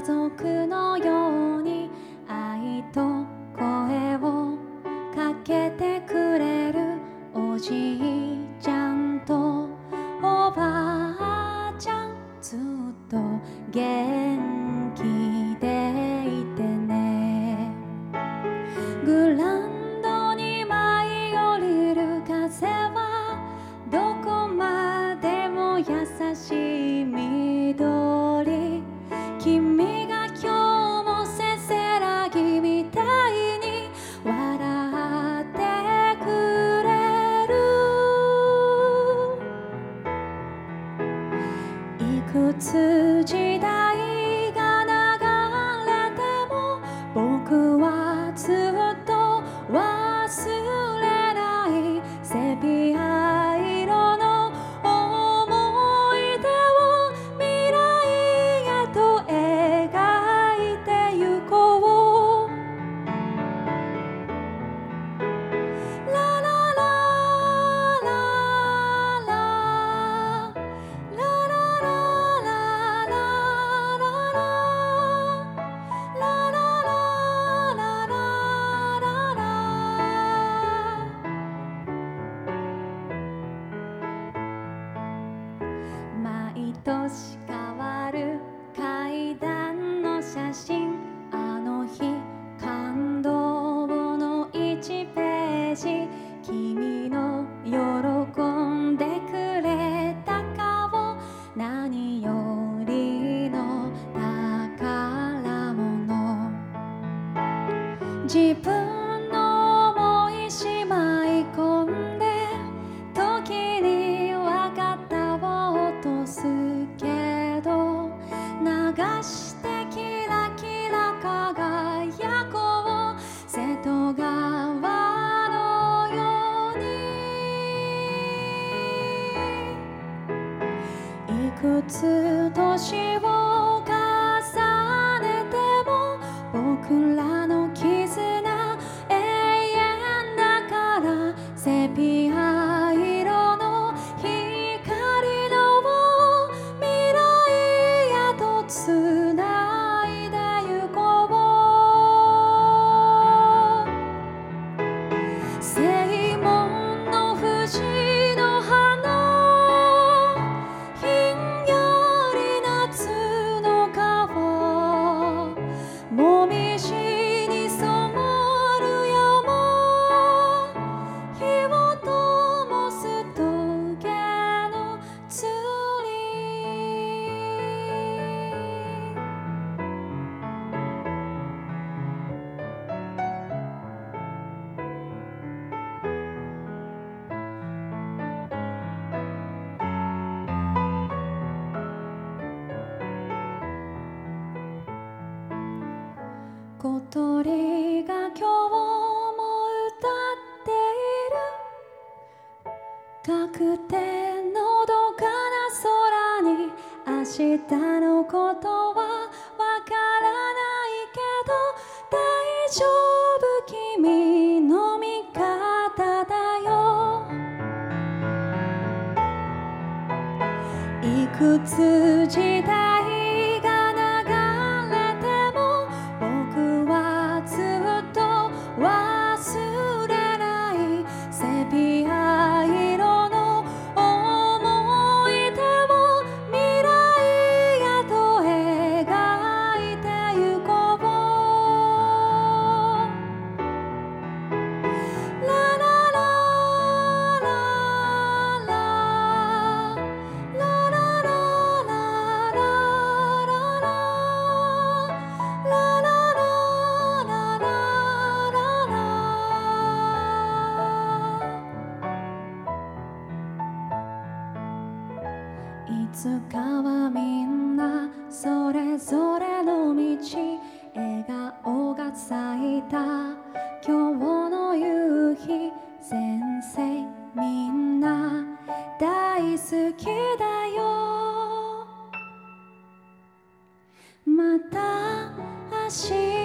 族のように愛と声をかけてくれるおじいちゃんとおばあちゃん、ずっと元気でいてね。グランドに舞い降りる風はどこまでも優しい緑、君が今日もせせらぎみたいに笑ってくれる。いくつ時代が流れても僕はずっと忘れないセピア色の思い出を未来へと描いてゆこう。ラララララララララ毎年変わる階段の写真、あの日感動の1ページ、君の喜んでくれた顔、何よりの宝物。自分の想いしまい込んで時に分かったを落とすけど、流してキラキラ輝こう瀬戸川のように。いくつ年を重ねても僕らの絆永遠だから、セピア色の光の未来へとつないでゆこう。正門の藤の葉のひんやり夏の川、もみじに染まる山、火を灯す棘の釣り。小鳥が今日も歌っている。かくてのどかな空に明日のことはわからないけど大丈夫、君の味方だよ。いくつ時代が流れても僕はずっと忘れないセピア色の思い出を未来へと描いてゆこう。ララララララララララいつかはみんなそれぞれの道、笑顔が咲いた今日の夕日、先生みんな大好きだよ。また明日